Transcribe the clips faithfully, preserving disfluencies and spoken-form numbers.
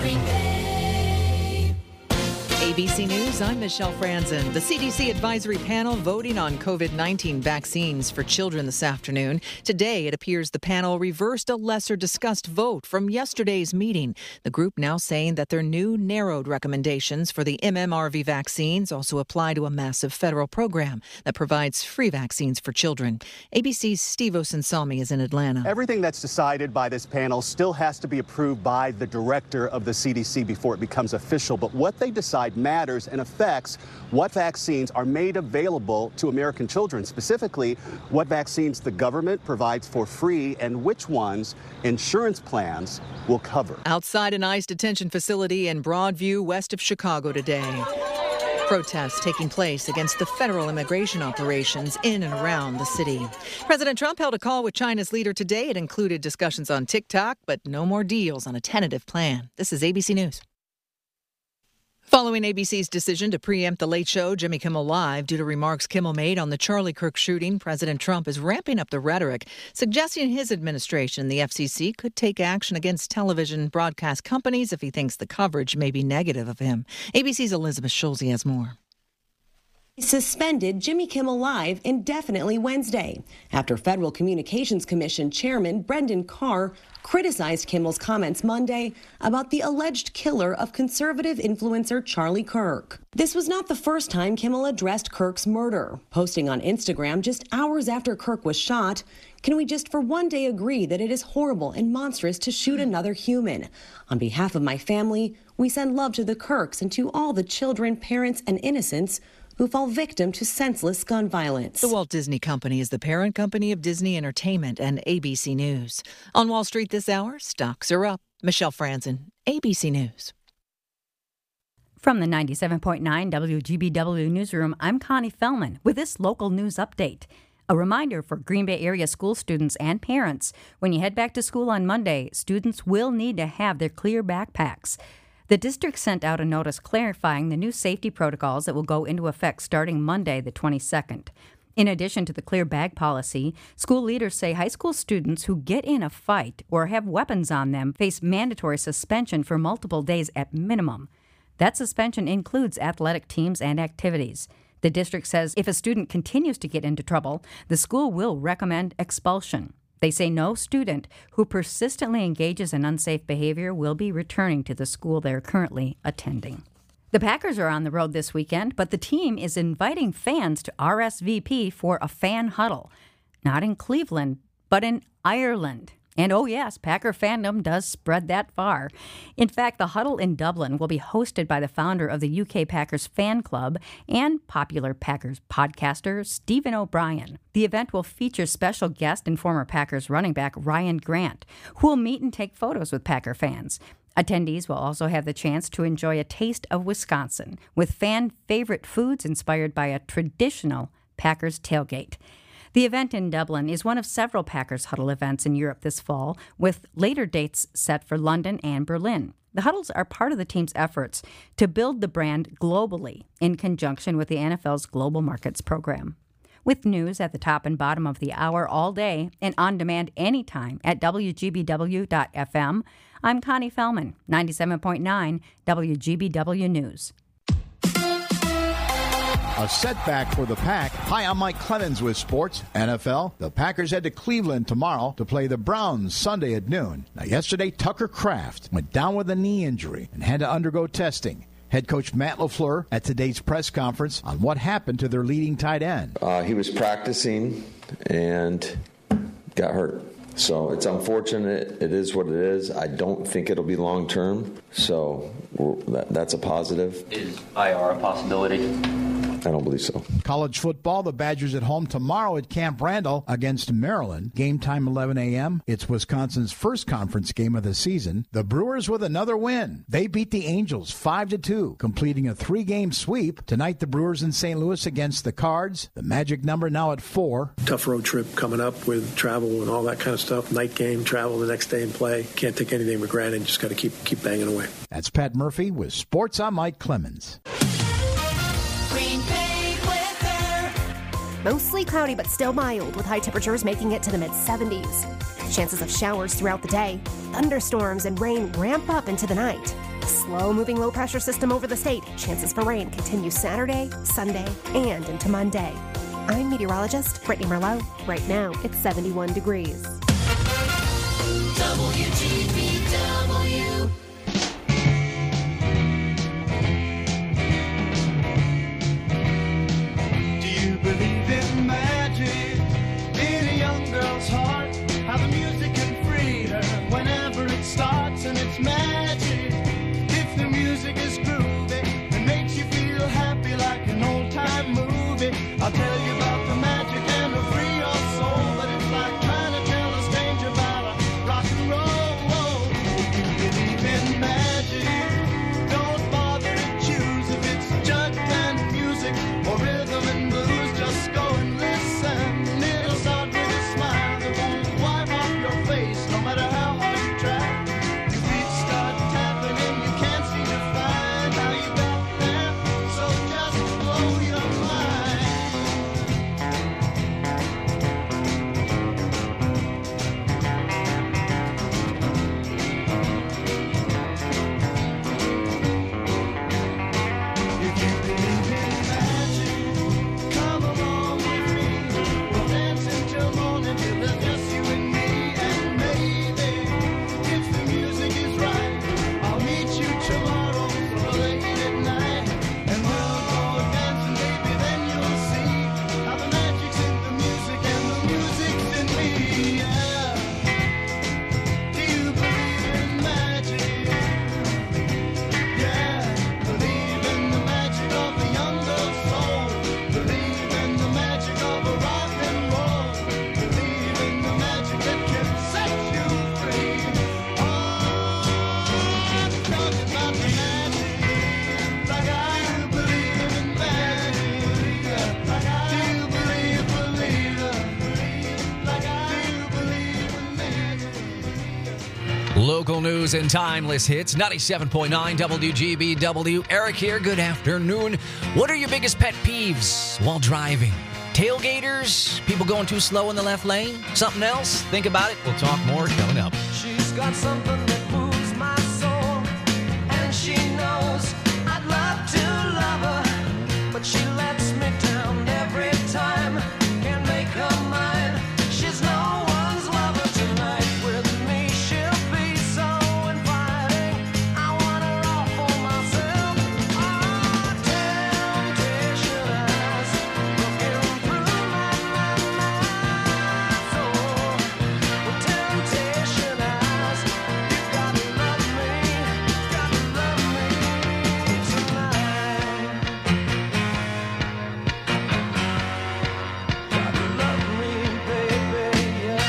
Green Bay. A B C News, I'm Michelle Franzen. The C D C advisory panel voting on COVID nineteen vaccines for children this afternoon. Today, it appears the panel reversed a lesser discussed vote from yesterday's meeting. The group now saying that their new narrowed recommendations for the M M R V vaccines also apply to a massive federal program that provides free vaccines for children. A B C's Steve Osunsami is in Atlanta. Everything that's decided by this panel still has to be approved by the director of the C D C before it becomes official. But what they decide matters and affects what vaccines are made available to American children, specifically what vaccines the government provides for free and which ones insurance plans will cover. Outside an ICE detention facility in Broadview, west of Chicago today. Protests taking place against the federal immigration operations in and around the city. President Trump held a call with China's leader today. It included discussions on TikTok, but no more deals on a tentative plan. This is A B C News. Following A B C's decision to preempt The Late Show, Jimmy Kimmel Live, due to remarks Kimmel made on the Charlie Kirk shooting, President Trump is ramping up the rhetoric, suggesting his administration, the F C C, could take action against television broadcast companies if he thinks the coverage may be negative of him. A B C's Elizabeth Schulze has more. Suspended Jimmy Kimmel Live indefinitely Wednesday after Federal Communications Commission Chairman Brendan Carr criticized Kimmel's comments Monday about the alleged killer of conservative influencer Charlie Kirk. This was not the first time Kimmel addressed Kirk's murder, posting on Instagram just hours after Kirk was shot. Can we just for one day agree that it is horrible and monstrous to shoot another human? On behalf of my family, we send love to the Kirks and to all the children, parents, and innocents who fall victim to senseless gun violence. The Walt Disney Company is the parent company of Disney Entertainment and A B C News. On Wall Street this hour, stocks are up. Michelle Franzen, A B C News. From the ninety-seven point nine W G B W Newsroom, I'm Connie Fellman with this local news update. A reminder for Green Bay area school students and parents, when you head back to school on Monday, students will need to have their clear backpacks. The district sent out a notice clarifying the new safety protocols that will go into effect starting Monday, the twenty-second. In addition to the clear bag policy, school leaders say high school students who get in a fight or have weapons on them face mandatory suspension for multiple days at minimum. That suspension includes athletic teams and activities. The district says if a student continues to get into trouble, the school will recommend expulsion. They say no student who persistently engages in unsafe behavior will be returning to the school they're currently attending. The Packers are on the road this weekend, but the team is inviting fans to R S V P for a fan huddle. Not in Cleveland, but in Ireland. And oh yes, Packer fandom does spread that far. In fact, the huddle in Dublin will be hosted by the founder of the U K Packers fan club and popular Packers podcaster Stephen O'Brien. The event will feature special guest and former Packers running back Ryan Grant, who will meet and take photos with Packer fans. Attendees will also have the chance to enjoy a taste of Wisconsin with fan favorite foods inspired by a traditional Packers tailgate. The event in Dublin is one of several Packers Huddle events in Europe this fall, with later dates set for London and Berlin. The huddles are part of the team's efforts to build the brand globally in conjunction with the N F L's Global Markets program. With news at the top and bottom of the hour all day and on demand anytime at W G B W dot F M, I'm Connie Fellman, ninety-seven point nine W G B W News. A setback for the Pack. Hi, I'm Mike Clemens with Sports N F L. The Packers head to Cleveland tomorrow to play the Browns Sunday at noon. Now, yesterday, Tucker Kraft went down with a knee injury and had to undergo testing. Head coach Matt LaFleur at today's press conference on what happened to their leading tight end. Uh, he was practicing and got hurt. So it's unfortunate. It is what it is. I don't think it'll be long term. So that, that's a positive. Is I R a possibility? I don't believe so. College football, the Badgers at home tomorrow at Camp Randall against Maryland. Game time eleven a.m. It's Wisconsin's first conference game of the season. The Brewers with another win. They beat the Angels five to two, completing a three-game sweep. Tonight, the Brewers in Saint Louis against the Cards. The magic number now at four. Tough road trip coming up with travel and all that kind of stuff. Night game, travel the next day and play. Can't take anything for granted. Just got to keep keep banging away. That's Pat Murphy with Sports. I'm Mike Clemens. Green Bay weather. Mostly cloudy but still mild, with high temperatures making it to the mid seventies. Chances of showers throughout the day. Thunderstorms and rain ramp up into the night. Slow-moving low-pressure system over the state. Chances for rain continue Saturday, Sunday, and into Monday. I'm meteorologist Brittany Merlot. Right now, it's seventy-one degrees. W G B W. Do you believe in magic in a young girl's heart? How the music can free her whenever it starts, and it's magic. If the music is groovy and makes you feel happy like an old-time movie, I'll tell you about the magic and it'll free your soul. But it's like trying to tell a stranger about a rock and roll. If you believe in magic, don't bother to choose if it's jug kind of music or rhythm and blues. Just go and listen. It'll start with a smile that won't wipe off your face, no matter how hard you try. Your feet start tapping and you can't seem to find how you got there. So just blow your mind. If you believe in magic, come along with me. We'll dance until morning till there's just you and me. And maybe, if the music is right, I'll meet you tomorrow so late at night. And we'll go dancing, baby, then you'll see how the magic's in the music and the music's in me. Yeah. Do you believe in magic? Yeah. Believe in the magic of the young girl's soul. Believe in the magic of a rock and roll. Believe in the magic that can set you free. Oh, I'm talking about the magic. Like I do believe in magic. Like I do believe, believe. Like I do believe in magic. Local news and timeless hits, ninety-seven point nine W G B W. Eric here, good afternoon. What are your biggest pet peeves while driving? Tailgaters? People going too slow in the left lane? Something else? Think about it. We'll talk more coming up. She's got something that moves my soul, and she knows I'd love to love her, but she lets me down every time. Can't make her mine. She's no one's lover tonight. With me, she'll be so inviting. I want her all for myself. Oh, temptation eyes looking through my, my, my soul. With temptation eyes, you gotta love me, gotta love me tonight. Gotta love me, baby, yeah.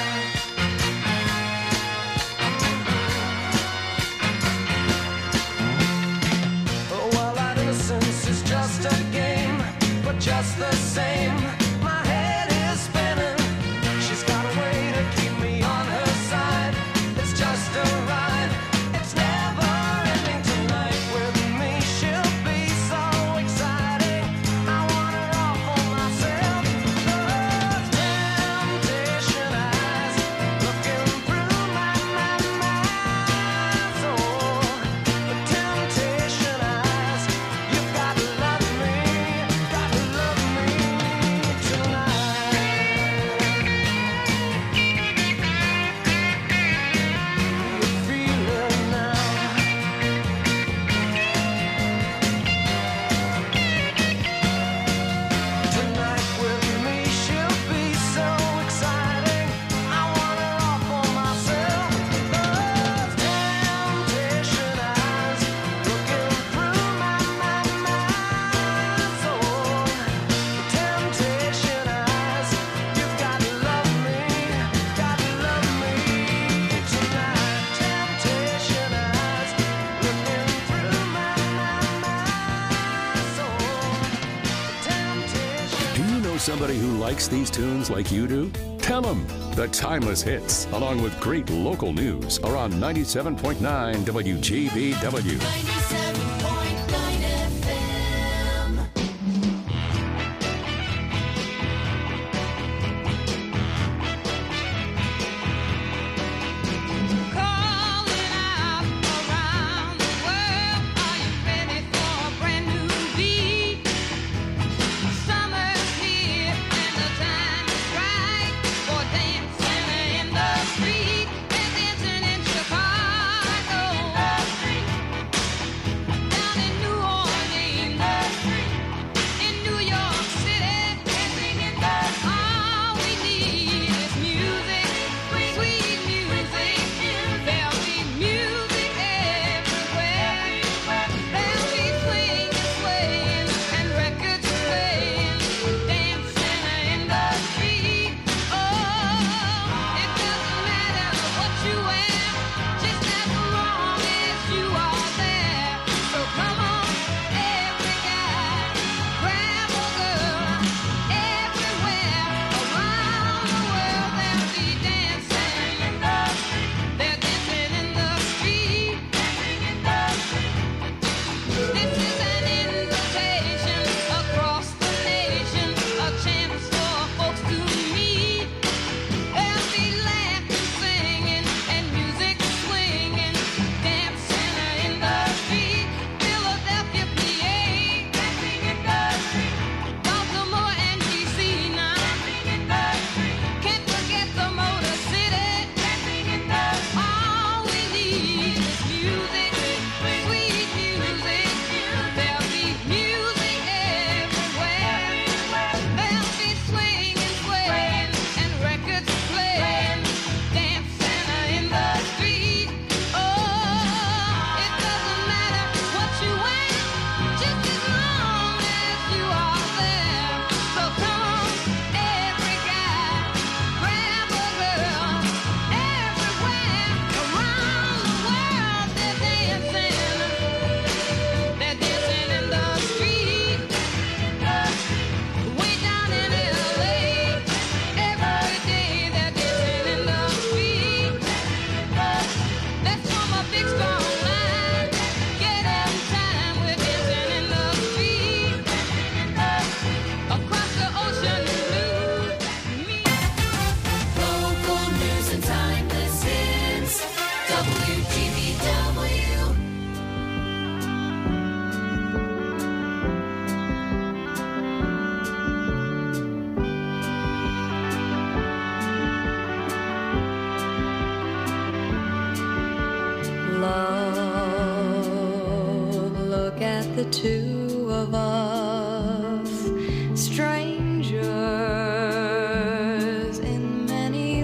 Oh, well, our innocence is just a game, but just the same, my head is spinning. She's got a way to keep me on her side. It's just a ride. It's never ending tonight. With me, she'll be so exciting. I want her all for myself. Those temptation eyes looking through my, my, my soul. The temptation eyes, you gotta love me, gotta love me tonight. You feel it now. Tonight with me, she'll be so exciting. I want her all for myself. Those temptation eyes looking through my, my, my soul. The temptation eyes, you gotta love me, gotta love me tonight. Temptation eyes looking through my, my, my soul. Temptation. Do you know somebody who likes these tunes like you do? Tell them. The timeless hits, along with great local news, are on ninety-seven point nine W G B W. ninety-seven point nine F M. Calling out around the the two of us, strangers in many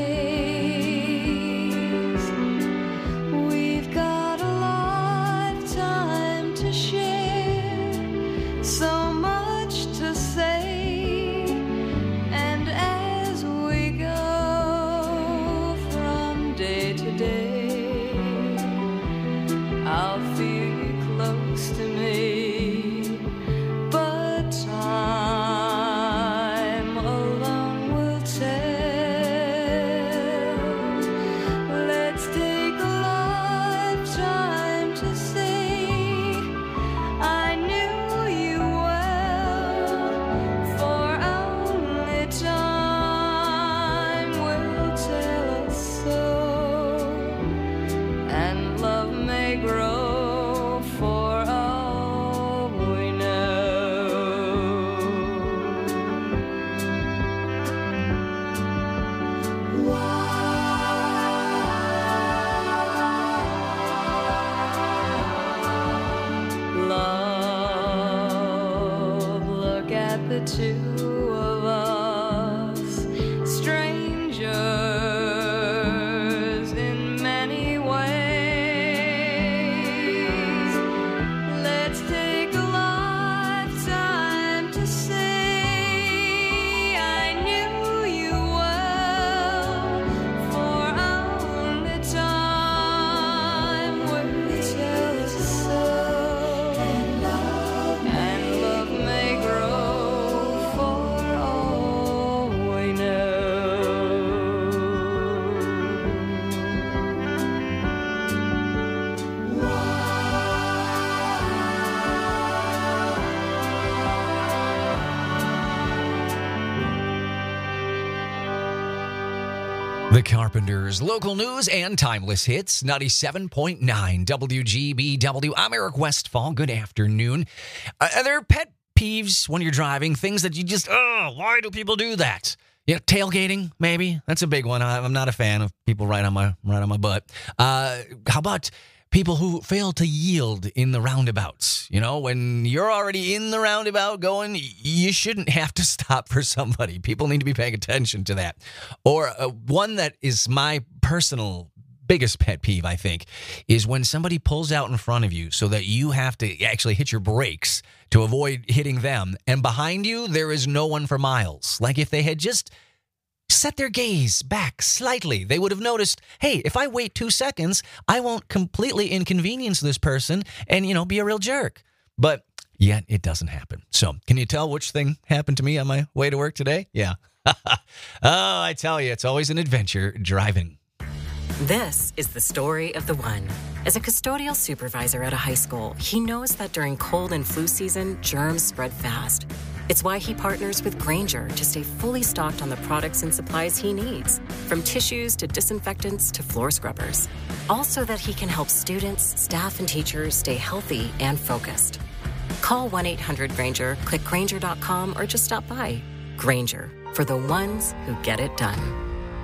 ways. We've got a lifetime to share, so much to say, and as we go from day to day, I'll feel you close to me, but time alone will tell. Let's take a lifetime to say I knew you well, for only time will tell us so, and love may grow for all we know. Love, look at the two of us, strangers in many ways. Let's take a lifetime to say I knew you well, for only time will tell us so, and love may grow for all we know. The Carpenters, local news and timeless hits, ninety-seven point nine W G B W. I'm Eric Westfall. Good afternoon. Uh, are there pet peeves when you're driving? Things that you just, oh, why do people do that? You know, tailgating, maybe. That's a big one. I, I'm not a fan of people right on my right on my butt. Uh, how about people who fail to yield in the roundabouts? You know, when you're already in the roundabout going, you shouldn't have to stop for somebody. People need to be paying attention to that. Or uh, one that is my personal biggest pet peeve, I think, is when somebody pulls out in front of you so that you have to actually hit your brakes to avoid hitting them, and behind you there is no one for miles. Like if they had just set their gaze back slightly, they would have noticed, hey, if I wait two seconds, I won't completely inconvenience this person and, you know, be a real jerk. But yet it doesn't happen. So can you tell which thing happened to me on my way to work today? Yeah. Oh, I tell you, it's always an adventure driving. This is the story of the one. As a custodial supervisor at a high school, he knows that during cold and flu season, germs spread fast. It's why he partners with Grainger to stay fully stocked on the products and supplies he needs, from tissues to disinfectants to floor scrubbers. All so that he can help students, staff, and teachers stay healthy and focused. Call one eight hundred Grainger, click Grainger dot com, or just stop by. Grainger, for the ones who get it done.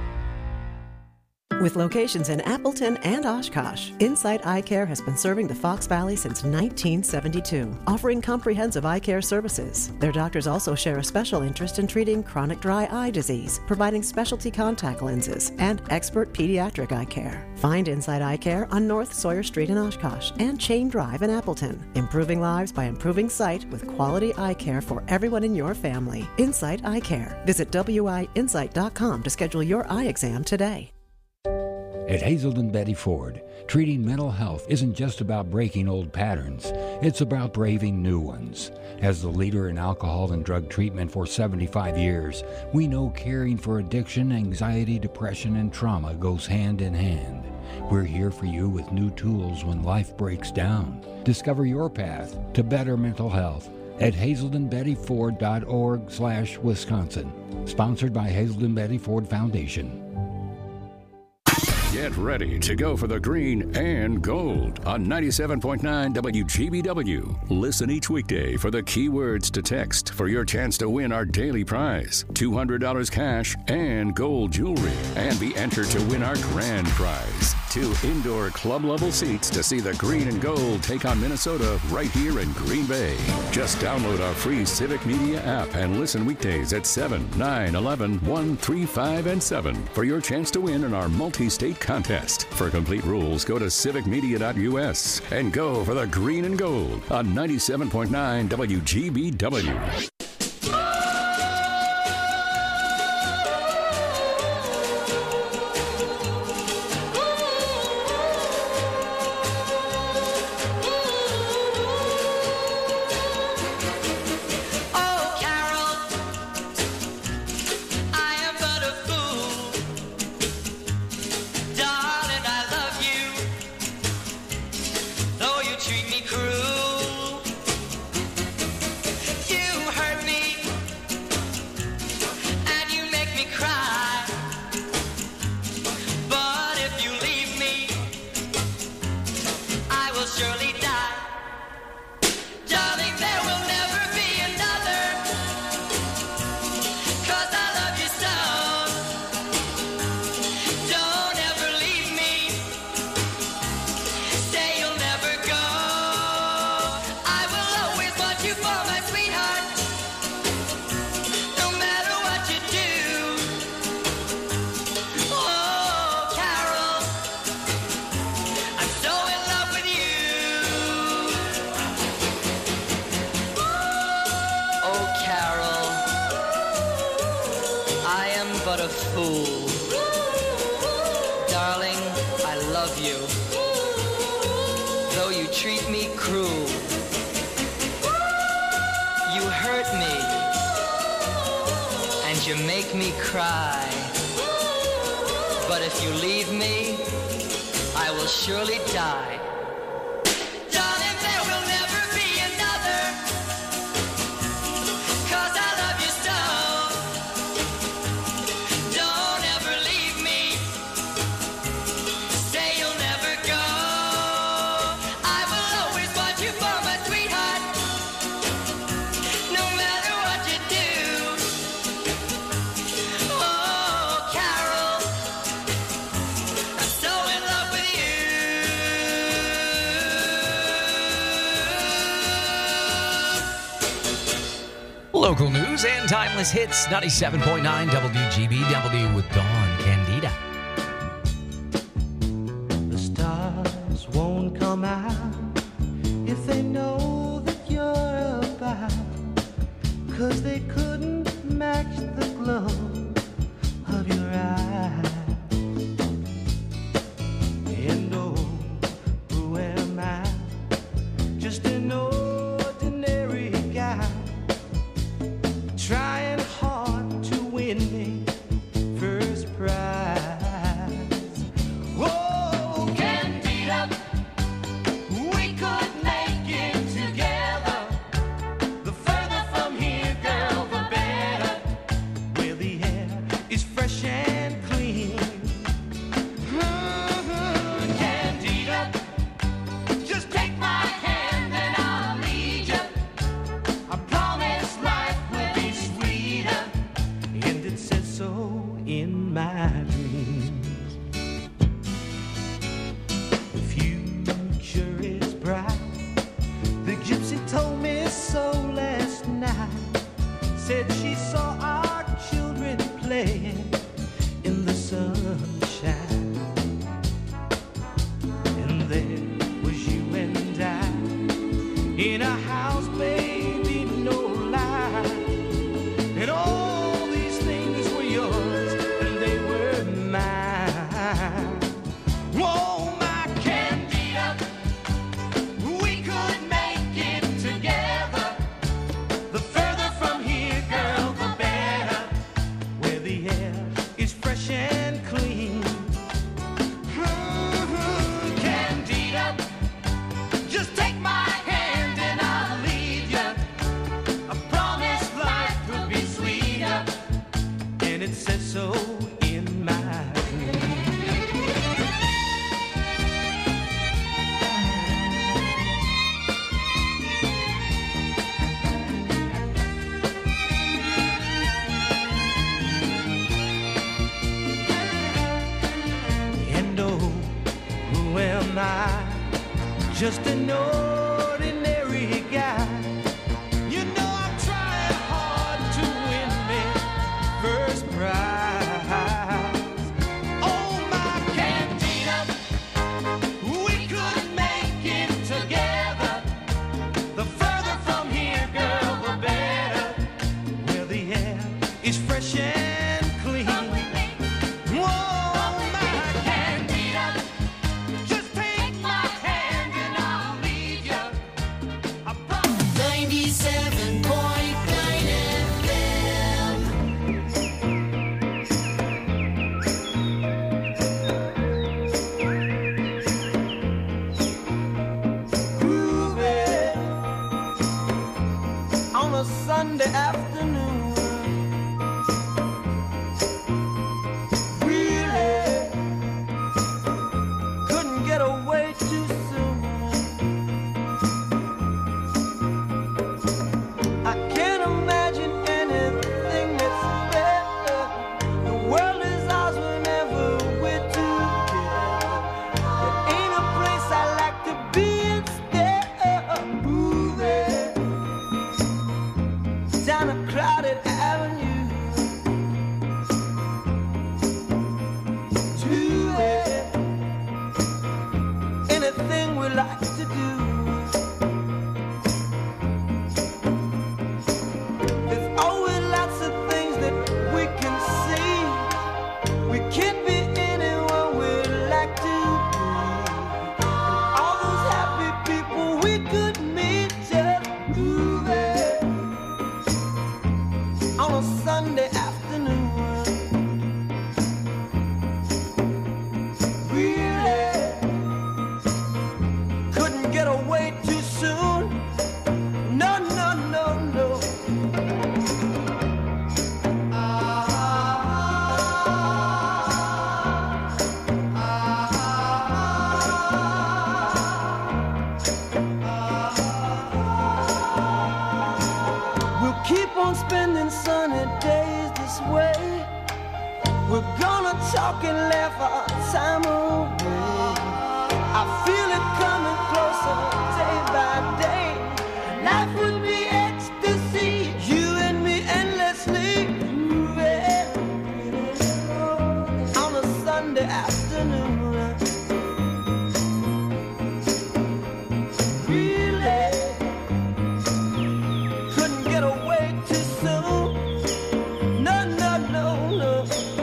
With locations in Appleton and Oshkosh, Insight Eye Care has been serving the Fox Valley since nineteen seventy-two, offering comprehensive eye care services. Their doctors also share a special interest in treating chronic dry eye disease, providing specialty contact lenses, and expert pediatric eye care. Find Insight Eye Care on North Sawyer Street in Oshkosh and Chain Drive in Appleton, improving lives by improving sight with quality eye care for everyone in your family. Insight Eye Care. Visit W I insight dot com to schedule your eye exam today. At Hazelden Betty Ford, treating mental health isn't just about breaking old patterns, it's about braving new ones. As the leader in alcohol and drug treatment for seventy-five years, we know caring for addiction, anxiety, depression, and trauma goes hand in hand. We're here for you with new tools when life breaks down. Discover your path to better mental health at hazelden betty ford dot org slash Wisconsin. Sponsored by Hazelden Betty Ford Foundation. Get ready to go for the green and gold on ninety-seven point nine W G B W. Listen each weekday for the keywords to text for your chance to win our daily prize, two hundred dollars cash and gold jewelry, and be entered to win our grand prize, Two indoor club-level seats to see the green and gold take on Minnesota right here in Green Bay. Just download our free Civic Media app and listen weekdays at seven, nine, eleven, one, three, five, and seven for your chance to win in our multi-state contest. For complete rules, go to civic media dot u s and go for the green and gold on ninety-seven point nine W G B W. Local news and timeless hits. ninety-seven point nine W G B W with Dawn Candida. The stars won't come out if they know that you're about, 'cause they couldn't match the glow of your eyes. And oh, who am I? Just an ordinary guy, trying hard to win me first prize. Whoa, Candida, we could make it together. The further from here, girl, the better. Where the air is fresh and clean. Mhm, Candida, just take my hand and I'll lead you. I promise life will be sweeter, and it says so in my dreams. The future is bright. The gypsy told me so last night. Said she saw our children playing in the sunshine, and there was you and I in a house, baby, no lie. And all these things were yours, and they were mine. Whoa, my Candida, we could make it together. The further from here, girl, the better. Where the air is fresh and clean. Mhm, Candida, just take my hand and I'll lead you. I promise life will be sweeter, and it says so in my dreams. just an ordinary guy. You know I'm trying hard to win me first prize. Oh, my Candida, we could make it together. The further from here, girl, the better. Where the air is fresh and clean. Whoa, my Candida, just take my hand and I'll lead you. ninety-seven point nine F M. Groovy on a Sunday afternoon. Really couldn't get away too soon. I can't imagine anything that's better. The world is ours whenever we're together. There ain't a place I like to be instead. Moving down a crowded avenue. Do it. Anything we like to do. There's always lots of things that we can see. We can't be anyone we'd like to be. And all those happy people we could meet just moving on a Sunday afternoon. Really couldn't get away too soon. No, no, no, no. We'll keep on spending sunny days this way. We're gonna talk and laugh our time away. I feel it coming closer day by day. Life would be ecstasy, you and me endlessly moving on a Sunday afternoon. Really couldn't get away too soon. No, no, no, no.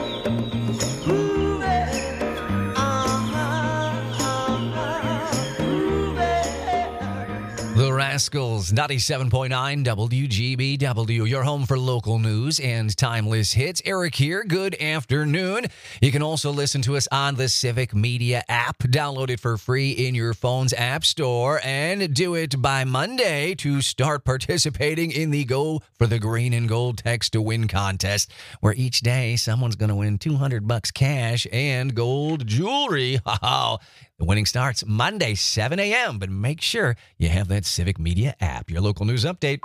Moving, uh-huh, uh-huh, moving. The Rascals, ninety-seven point nine W G B W, your home for local news and timeless hits. Eric here, good afternoon. You can also listen to us on the Civic Media app. Download it for free in your phone's app store and do it by Monday to start participating in the Go for the Green and Gold Text to Win contest, where each day someone's going to win two hundred bucks cash and gold jewelry. Wow. The winning starts Monday, seven a.m., but make sure you have that Civic Media app. Your local news update.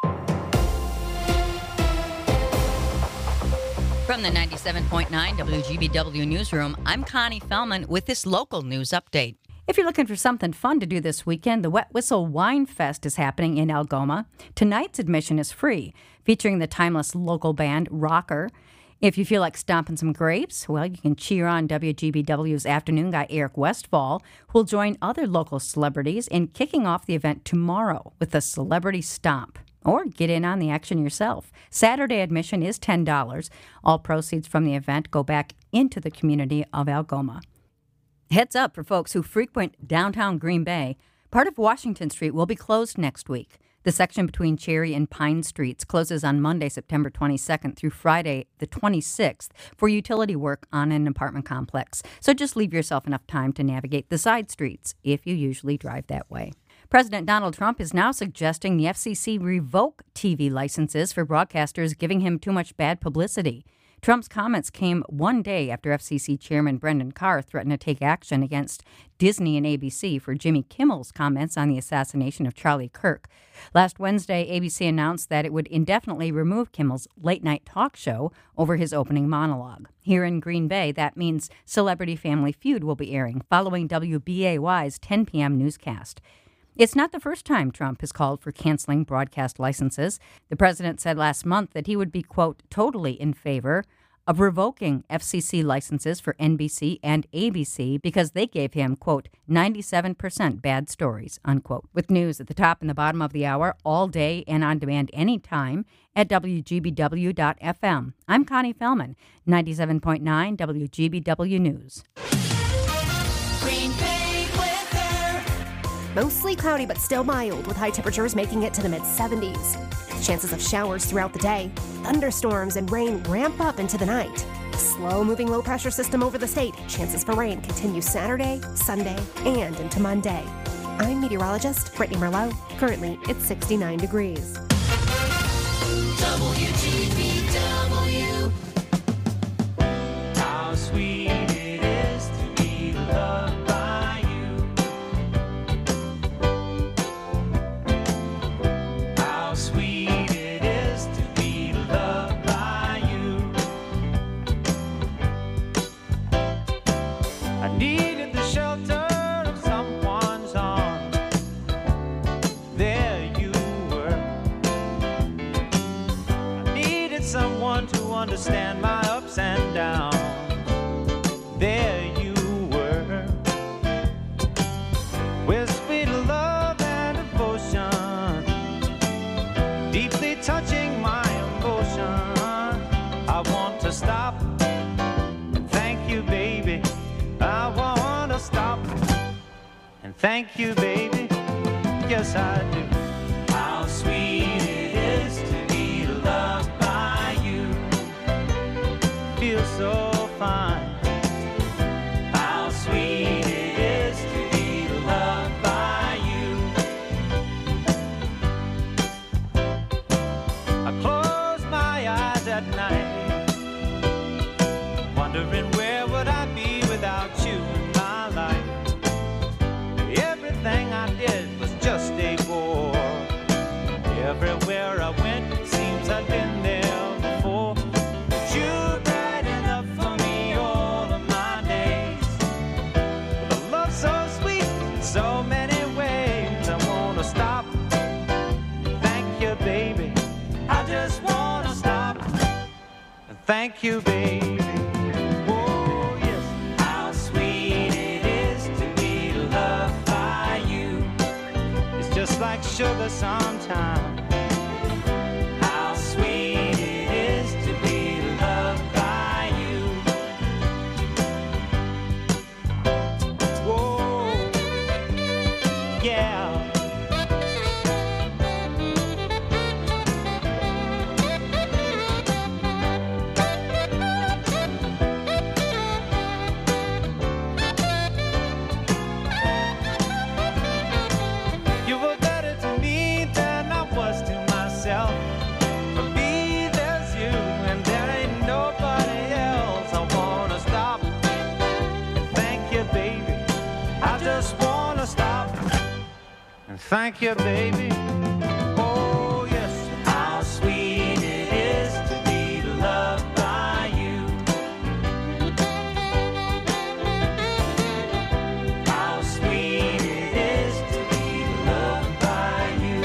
From the ninety-seven point nine W G B W Newsroom, I'm Connie Fellman with this local news update. If you're looking for something fun to do this weekend, the Wet Whistle Wine Fest is happening in Algoma. Tonight's admission is free, featuring the timeless local band Rocker. If you feel like stomping some grapes, well, you can cheer on W G B W's afternoon guy Eric Westfall, who will join other local celebrities in kicking off the event tomorrow with a celebrity stomp. Or get in on the action yourself. Saturday admission is ten dollars. All proceeds from the event go back into the community of Algoma. Heads up for folks who frequent downtown Green Bay. Part of Washington Street will be closed next week. The section between Cherry and Pine Streets closes on Monday, September twenty-second through Friday, the twenty-sixth, for utility work on an apartment complex. So just leave yourself enough time to navigate the side streets if you usually drive that way. President Donald Trump is now suggesting the F C C revoke T V licenses for broadcasters giving him too much bad publicity. Trump's comments came one day after F C C Chairman Brendan Carr threatened to take action against Disney and A B C for Jimmy Kimmel's comments on the assassination of Charlie Kirk. Last Wednesday, A B C announced that it would indefinitely remove Kimmel's late-night talk show over his opening monologue. Here in Green Bay, that means Celebrity Family Feud will be airing following W B A Y's ten p.m. newscast. It's not the first time Trump has called for canceling broadcast licenses. The president said last month that he would be, quote, totally in favor of revoking F C C licenses for N B C and A B C because they gave him, quote, ninety-seven percent bad stories, unquote. With news at the top and the bottom of the hour, all day and on demand anytime at W G B W dot F M. I'm Connie Fellman, ninety-seven point nine W G B W News. Green Bay weather. Mostly cloudy but still mild, with high temperatures making it to the mid seventies. Chances of showers throughout the day. Thunderstorms and rain ramp up into the night. Slow-moving low-pressure system over the state. Chances for rain continue Saturday, Sunday, and into Monday. I'm meteorologist Brittany Merlot. Currently, it's sixty-nine degrees. W G B W. How sweet it is to be loved by you. How sweet it is to be loved by you. I needed the shelter of someone's arms. There you were. I needed someone to understand my ups and downs. There you were, with sweet love and devotion, deeply touching my emotion. I want to stop and thank you, baby. I want to stop and thank you, baby. Yes, I do. How sweet it is to be loved by you. Feels so fine. How sweet it is to be loved by you. I close my eyes at night, wondering where would I be without you in my life. Everything I did was just a bore. Everywhere I went, it seems I've been there before. But you brighten up for me all of my days. With a love so sweet in so many ways. I wanna stop and thank you, baby. I just wanna stop and thank you, baby. Oh, yes. How sweet it is to be loved by you. It's just like sugar sometimes. How sweet it is to be loved by you. Whoa, yeah. You were better to me than I was to myself. For me, there's you, and there ain't nobody else. I wanna stop and thank you, baby. I just wanna stop and thank you, baby. Oh, yes. How sweet it is to be loved by you. How sweet it is to be loved by you.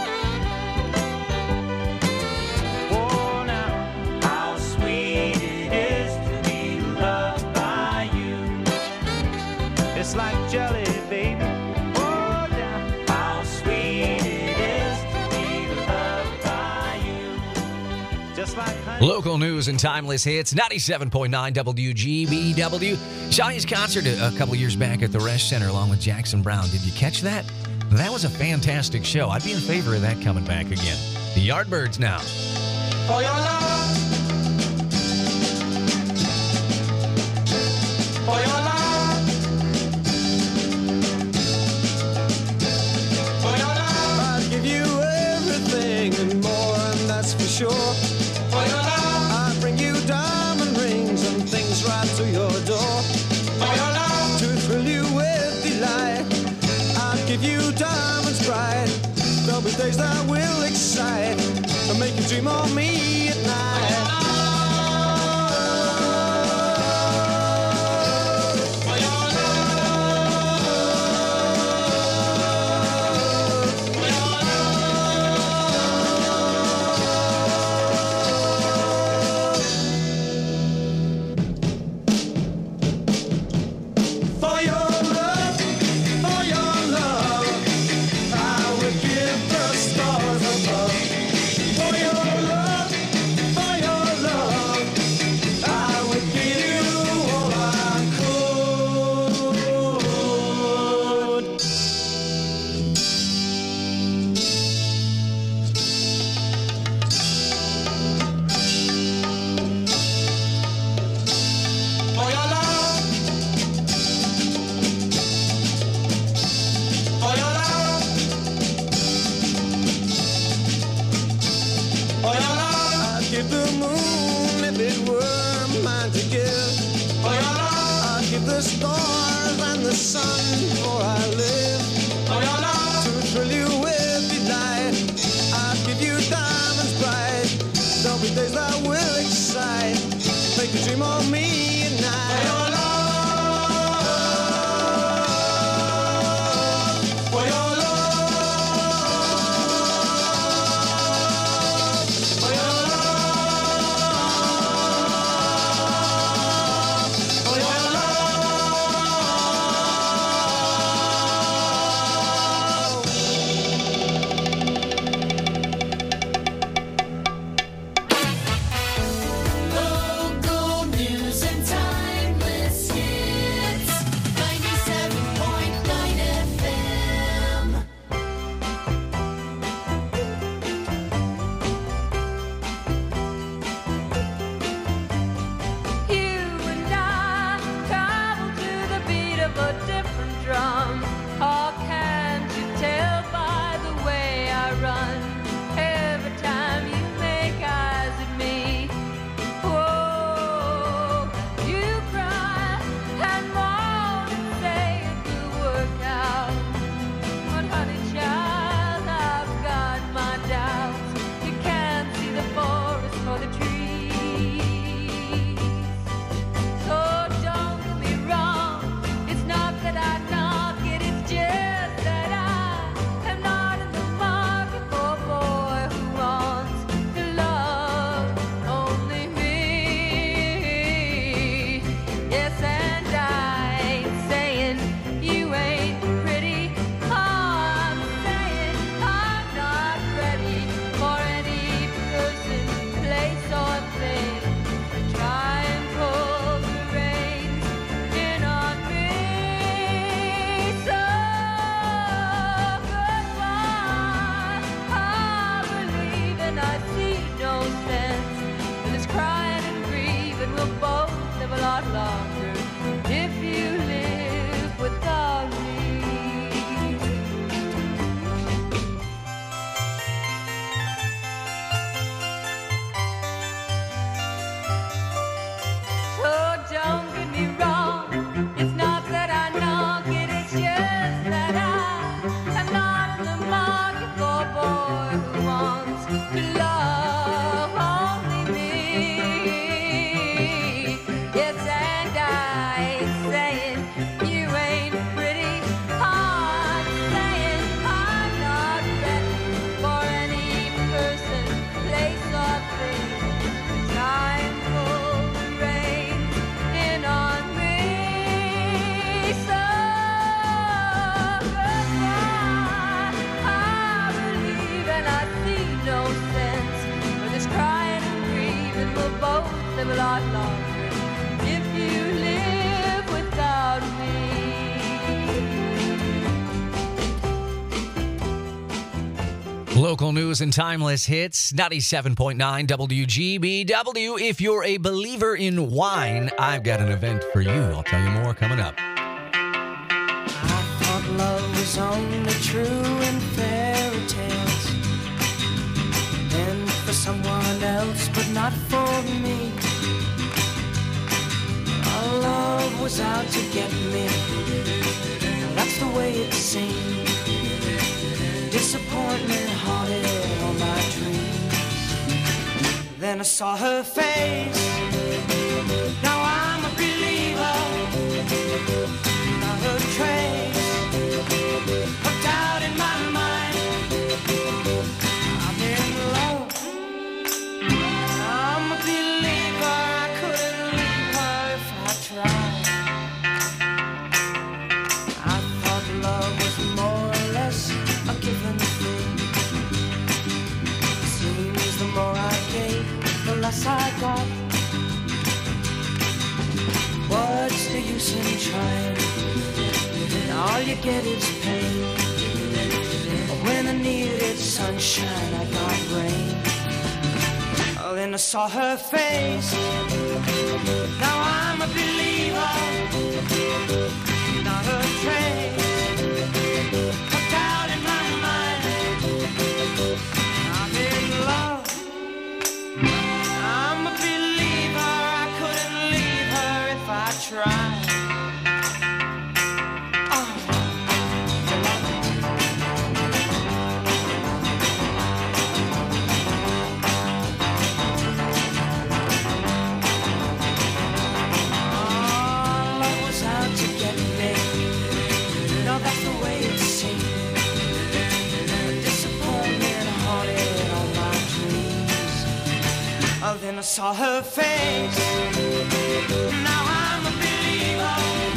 Oh, now, how sweet it is to be loved by you. It's like jelly, baby. Oh, yeah. How sweet it is to be loved by you. Just like honey. Local news and timeless hits, ninety-seven point nine W G B W. Shawnee's concert a a couple years back at the Resch Center along with Jackson Brown. Did you catch that? That was a fantastic show. I'd be in favor of that coming back again. The Yardbirds now. For your love. For your love. For your love. I'd give you everything and more, and that's for sure. For your love. I'd bring you down be days that will excite and make you dream of me at night. Local news and timeless hits, ninety-seven point nine W G B W. If you're a believer in wine, I've got an event for you. I'll tell you more coming up. I thought love was only true in fairy tales, and for someone else, but not for me. Our love was out to get me, that's the way it seemed. Disappointment, I saw her face. Now I'm a believer. Not a trace of doubt in my mind. I'm in love. I'm a believer. I couldn't leave her if I tried. I thought love was more or less a given thing. Seems the more I gave, the less I got. What's the use in trying? All you get is pain. When I needed sunshine, I got rain. Oh, then I saw her face. Now I'm a believer. Not a trace of doubt in my mind. I'm in love. I'm a believer. I couldn't leave her if I tried. Then I saw her face. Now I'm a believer.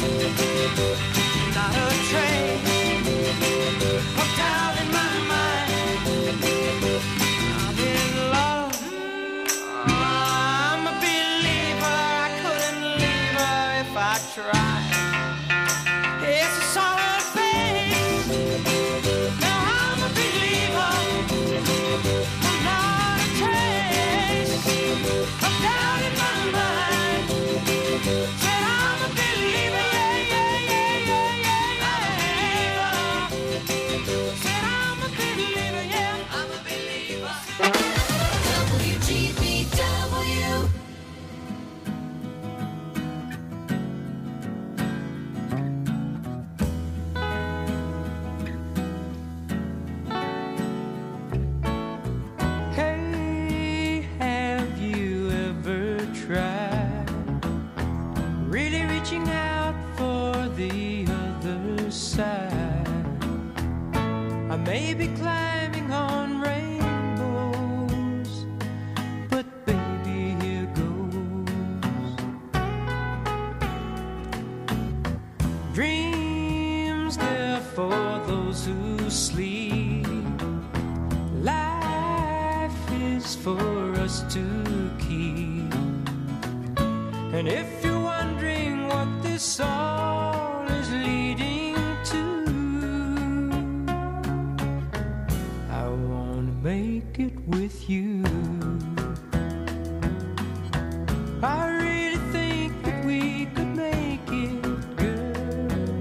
Not a trace of doubt in my mind. I'm in love. I'm a believer. I couldn't leave her if I tried. Yes, I saw her face. Now I'm a believer. Not a trace of doubt in my mind. Said I'm a believer, yeah, yeah, yeah, yeah, yeah, yeah. Said I'm a believer, yeah, I'm a believer. W G B W. Hey, have you ever tried really reaching out for the other side? I may be climbing on rainbows, but baby, here goes. Dreams, they're for those who sleep. Life is for us to keep. And if you're wondering what this all is leading to, I want to make it with you. I really think that we could make it, girl.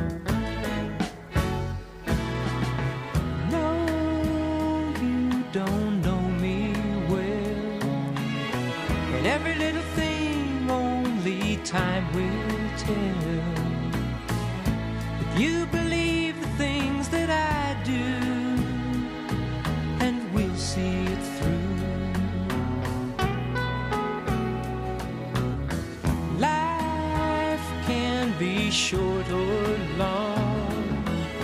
No, you don't know me well, and every little thing only time will tell. If you believe the things that I do, and we'll see it through. Life can be short or long.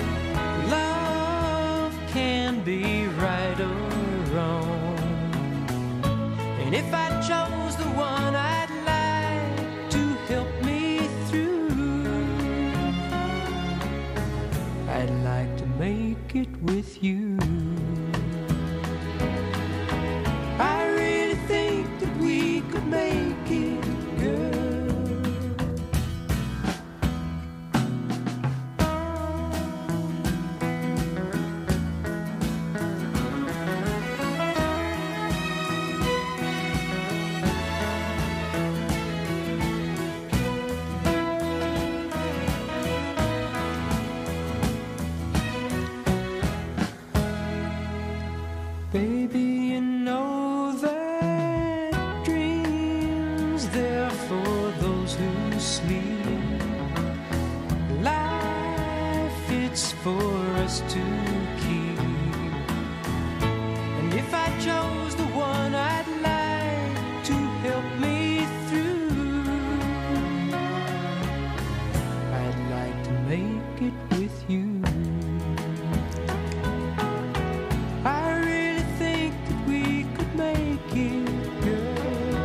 Love can be right or wrong. And if I chose the one I'd like to help me through, I'd like to make it with you. I really think that we could make it, girl. Baby, you know that dreams, they're for those who sleep. Life, it's for us to keep. And if I chose the one I'd like make it with you. I really think that we could make it, girl.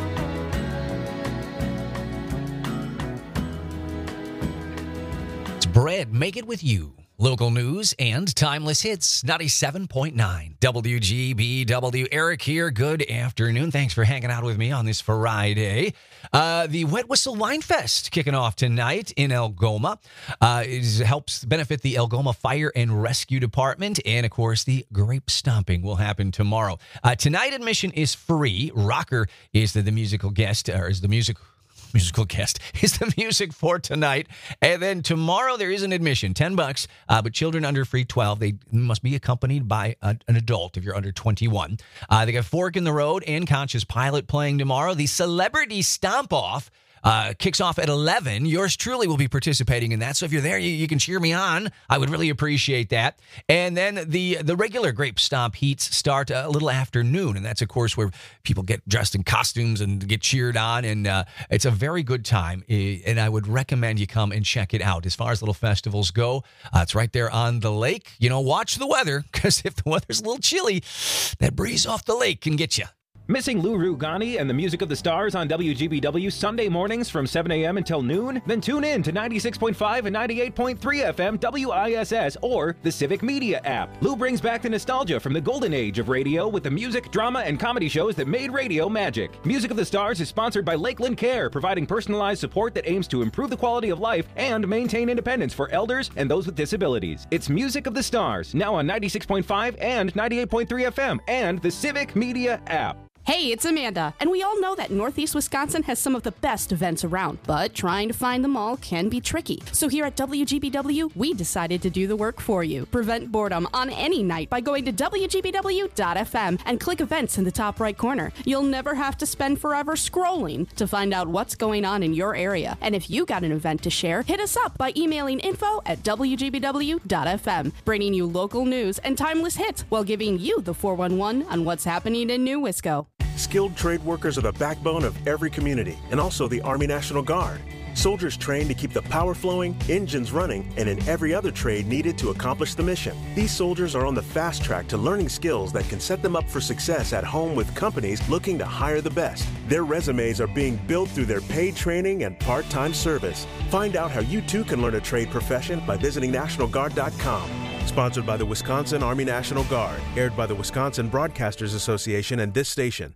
It's Bread, Make It With You. Local news and timeless hits, ninety-seven point nine W G B W. Eric here. Good afternoon. Thanks for hanging out with me on this Friday. Uh, the Wet Whistle Wine Fest kicking off tonight in Algoma. Uh, it is- helps benefit the Algoma Fire and Rescue Department. And, of course, the grape stomping will happen tomorrow. Uh, tonight, admission is free. Rocker is the, the musical guest, or is the music... musical guest is the music for tonight. And then tomorrow there is an admission, ten bucks, uh, but children under free twelve, they must be accompanied by a, an adult if you're under twenty-one. Uh, they got Fork in the Road and Conscious Pilot playing tomorrow. The Celebrity Stomp Off uh, kicks off at eleven. Yours truly will be participating in that. So if you're there, you, you can cheer me on. I would really appreciate that. And then the the regular Grape Stomp heats start a little after noon. And that's, of course, where people get dressed in costumes and get cheered on. And uh, it's a very good time. Eh, And I would recommend you come and check it out. As far as little festivals go, uh, it's right there on the lake. You know, watch the weather, because if the weather's a little chilly, that breeze off the lake can get you. Missing Lou Rugani and the Music of the Stars on W G B W Sunday mornings from seven a.m. until noon? Then tune in to ninety-six point five and ninety-eight point three F M W I S S or the Civic Media app. Lou brings back the nostalgia from the golden age of radio with the music, drama, and comedy shows that made radio magic. Music of the Stars is sponsored by Lakeland Care, providing personalized support that aims to improve the quality of life and maintain independence for elders and those with disabilities. It's Music of the Stars, now on ninety-six point five and ninety-eight point three F M and the Civic Media app. Hey, it's Amanda, and we all know that Northeast Wisconsin has some of the best events around, but trying to find them all can be tricky. So here at W G B W, we decided to do the work for you. Prevent boredom on any night by going to W G B W dot F M and click events in the top right corner. You'll never have to spend forever scrolling to find out what's going on in your area. And if you got an event to share, hit us up by emailing info at W G B W dot F M, bringing you local news and timeless hits while giving you the four one one on what's happening in New Wisco. Skilled trade workers are the backbone of every community, and also the Army National Guard. Soldiers trained to keep the power flowing, engines running, and in every other trade needed to accomplish the mission. These soldiers are on the fast track to learning skills that can set them up for success at home with companies looking to hire the best. Their resumes are being built through their paid training and part-time service. Find out how you too can learn a trade profession by visiting National Guard dot com. Sponsored by the Wisconsin Army National Guard. Aired by the Wisconsin Broadcasters Association and this station.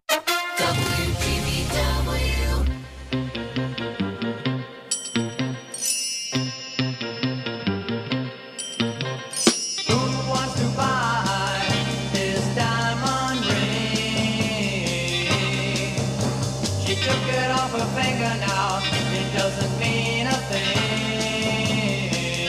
W G B W. Who wants to buy this diamond ring? She took it off her finger now. It doesn't mean a thing.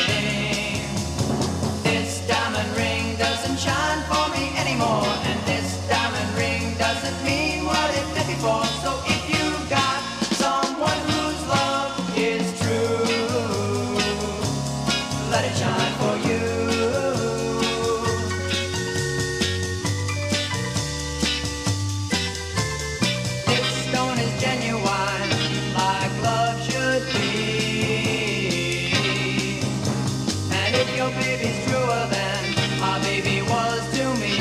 This diamond ring doesn't shine for me anymore, and this diamond ring doesn't mean what it did before. So if you got someone whose love is true, let it shine for you. This stone is genuine, like love should be. And if your baby's truer than my baby was to me,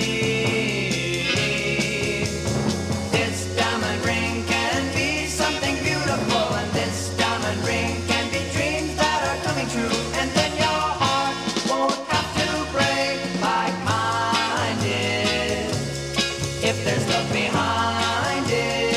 this diamond ring can be something beautiful, and this diamond ring can be dreams that are coming true. And then your heart won't have to break like mine did, if there's love behind it.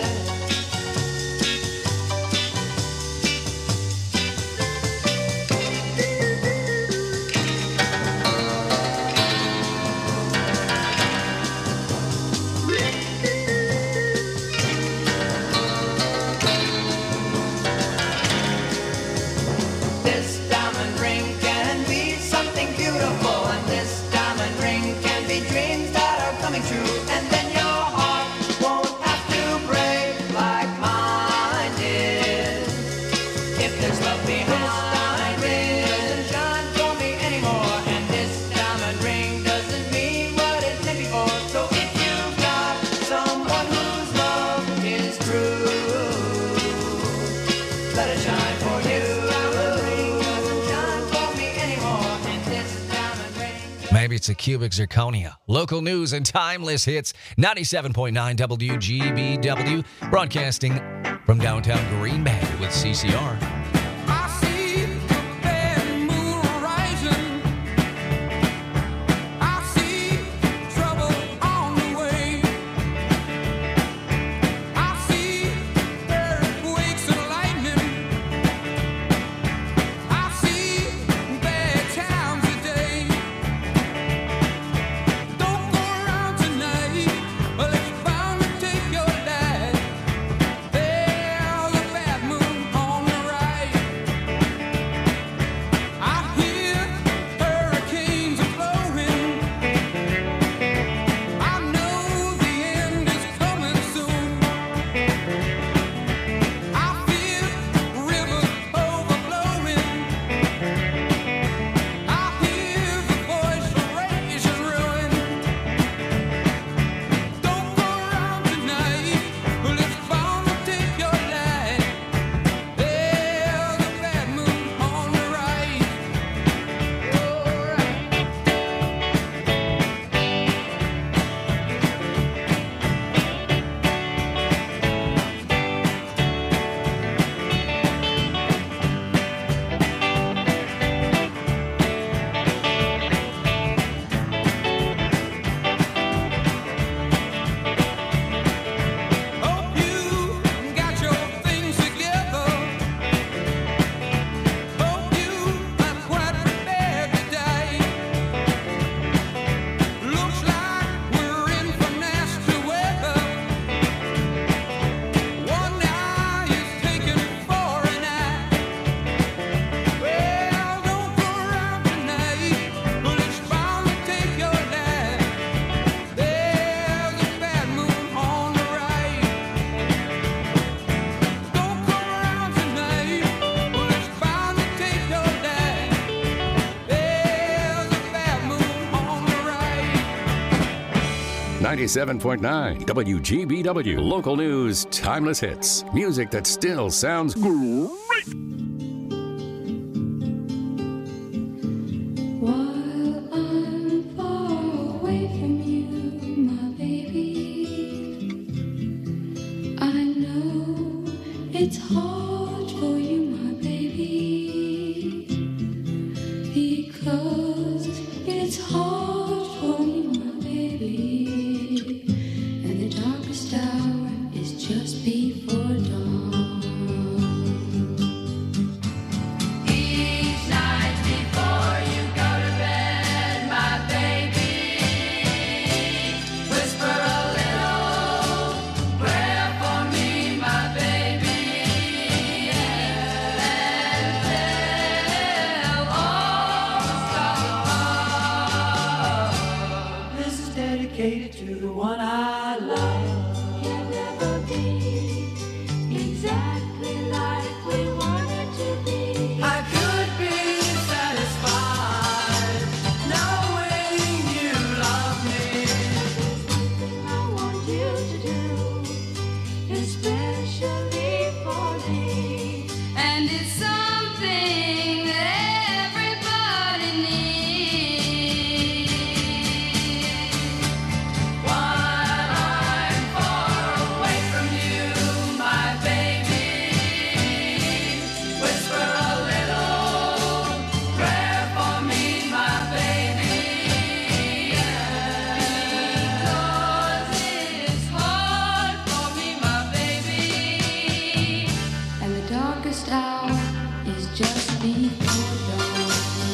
This diamond ring can be something beautiful, and this diamond ring can be dreams that are coming true. And then your heart won't have to break like mine did, if there's love behind it. Doesn't shine for me anymore, and this diamond ring doesn't mean what it did before. So if you've got someone whose love is true, let it shine for you. maybe it's a cubic zirconia. Local news and timeless hits. ninety-seven point nine W G B W, broadcasting from downtown Green Bay with C C R. ninety-seven point nine W G B W. Local news, timeless hits. Music that still sounds great. While I'm far away from you, my baby, I know it's hard for you, my baby, because it's hard for you, my baby, and the darkest hour is just before dawn. Each night before you go to bed, my baby, whisper a little prayer for me, my baby, and tell all the stars. This is dedicated to the one I love. You'll never be exactly like we wanted to be. I could be satisfied knowing you love me. There's one thing I want you to do, especially for me. And it's something that everybody needs. While I'm far away from you, my baby, whisper a little prayer for me, my baby, because it's hard for me, my baby, and the darkest hour is just before dawn.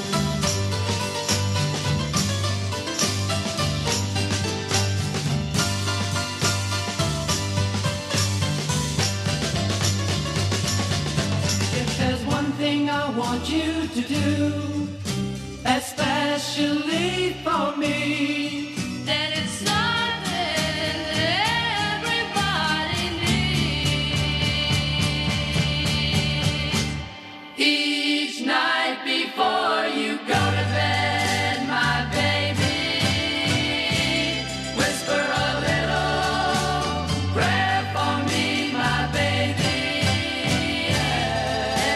If there's one thing I want you to do, especially for me, then it's something that everybody needs. Each night before you go to bed, my baby, whisper a little prayer for me, my baby,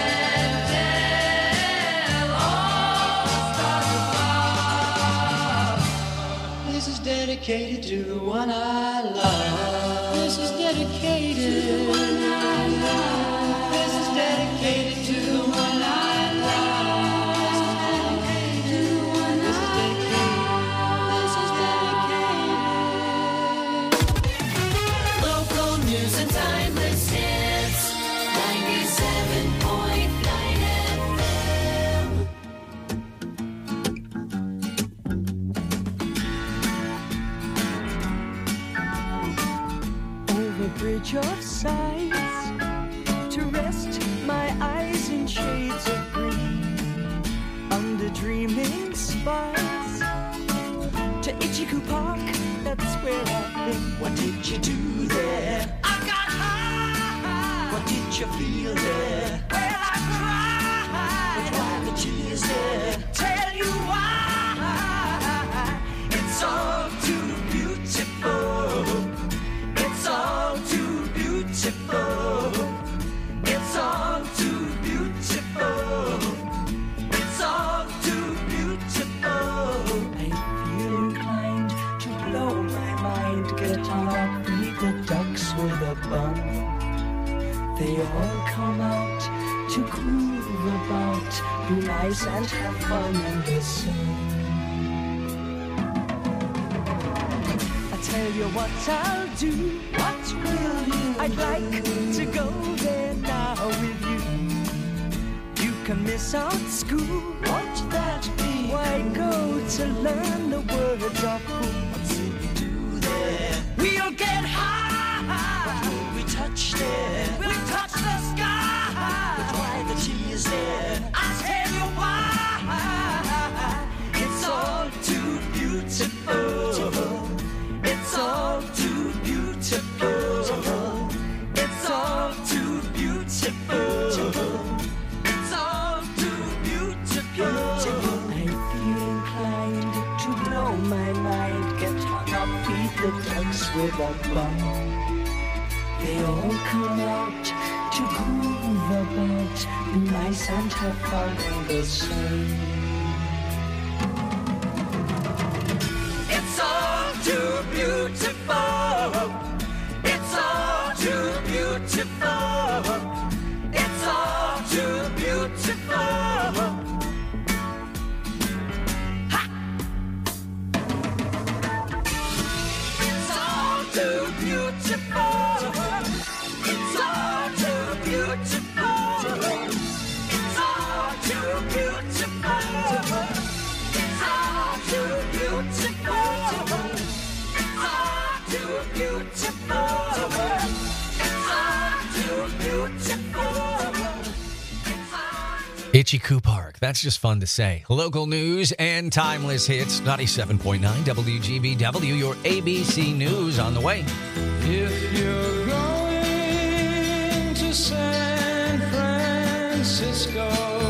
and tell all the stars above. dedicated to the one I love. This is dedicated to the one I love. This is dedicated to the one I love. This is dedicated to the one I love. This is dedicated. Local news and timeless hits. ninety-seven point nine F M. Over bridge of sights, to rest my eyes in shades of green, under dreaming spires, to Ichiku Park, that's where I've been. What did you do there? I got high. What did you feel there? Well, I cried. But why the tears there? Tell you why. It's all too beautiful. It's all too beautiful. It's all too beautiful. It's all too beautiful. I feel inclined to blow my mind, get on up, beat the ducks with a bun. They all come out to groove about, be nice and have fun in the sun. I tell you what I'll do. What will you? I'd like to go there now with you. You can miss out school. Won't that be? Why go to learn the words of who? What will we do there? We'll get high. What will we touch there? We'll touch the sky. But why the tears there? I'll tell you why. It's all too beautiful. It's all too beautiful. It's all too beautiful. It's all too beautiful. I feel inclined to blow my mind, get hung up, feed the ducks with a bun. They all come out to groove about, be nice and have fun in the sun. It's all too beautiful. It's all too beautiful. It's all too beautiful. Ha! It's all too beautiful. It's all too beautiful. It's all too beautiful. It's all too beautiful. It's all too beautiful. It's all too beautiful. Ichiku Park. That's just fun to say. Local news and timeless hits. ninety-seven point nine W G B W, your A B C News on the way. If you're going to San Francisco,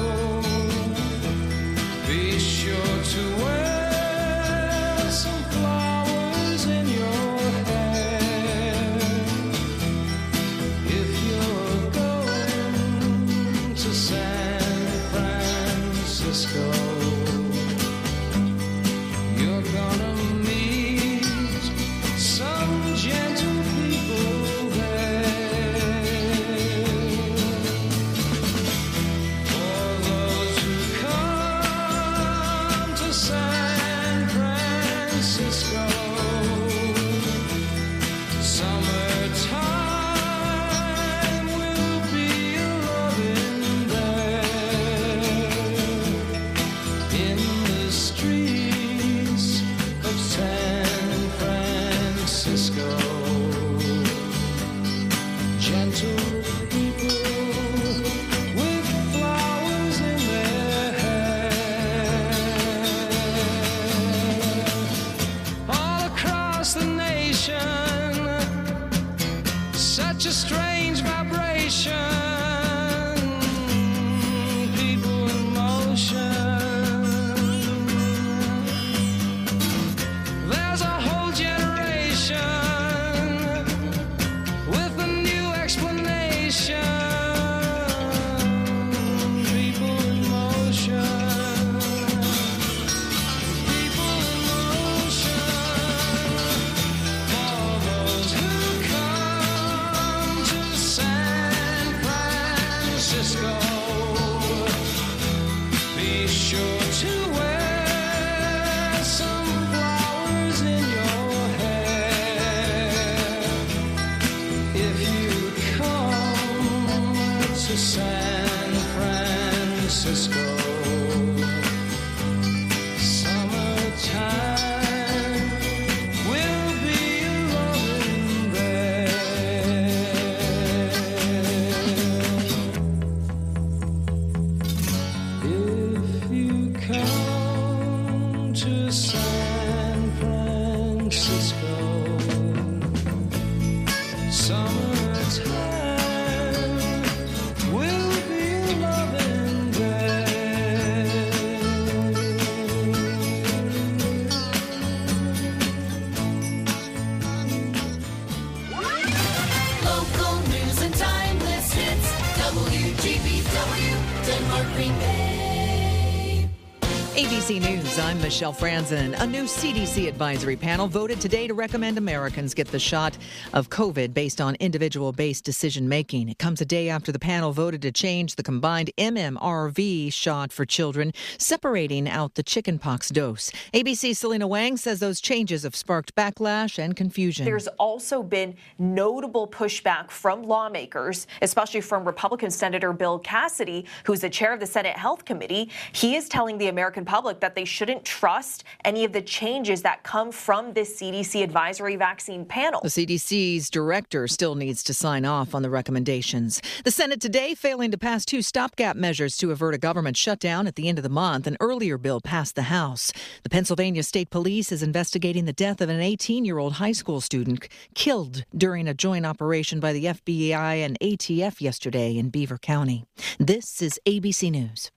be sure to wear some flowers in your hair. If you're going to San Francisco, you're gonna meet some gentle people there. For those who come to San Francisco, summertime will be a loving there. A B C News, I'm Michelle Franzen. A new C D C advisory panel voted today to recommend Americans get the shot of COVID based on individual-based decision-making. It comes a day after the panel voted to change the combined M M R V shot for children, separating out the chickenpox dose. A B C's Selena Wang says those changes have sparked backlash and confusion. There's also been notable pushback from lawmakers, especially from Republican Senator Bill Cassidy, who's the chair of the Senate Health Committee. He is telling the American public that they shouldn't trust any of the changes that come from this C D C advisory vaccine panel. The C D C's director still needs to sign off on the recommendations. The Senate today failing to pass two stopgap measures to avert a government shutdown at the end of the month. An earlier bill passed the House. The Pennsylvania State Police is investigating the death of an eighteen-year-old high school student killed during a joint operation by the F B I and A T F yesterday in Beaver County. This is A B C News.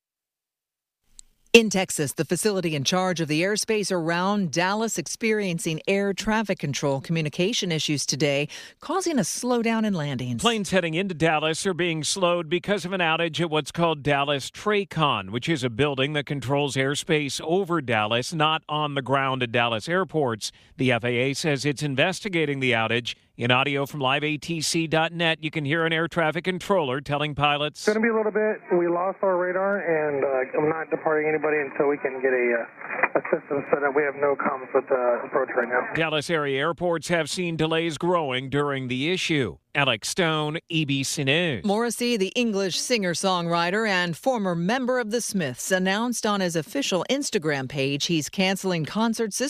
In Texas, the facility in charge of the airspace around Dallas experiencing air traffic control communication issues today, causing a slowdown in landings. Planes heading into Dallas are being slowed because of an outage at what's called Dallas Tracon, which is a building that controls airspace over Dallas, not on the ground at Dallas airports. The F A A says it's investigating the outage. In audio from live A T C dot net, you can hear an air traffic controller telling pilots, It's going to be a little bit. We lost our radar, and uh, I'm not departing anybody until we can get a, uh, a system set up. We have no comments with the approach right now. Dallas area airports have seen delays growing during the issue. Alex Stone, A B C News. Morrissey, the English singer-songwriter and former member of the Smiths, announced on his official Instagram page he's canceling concerts this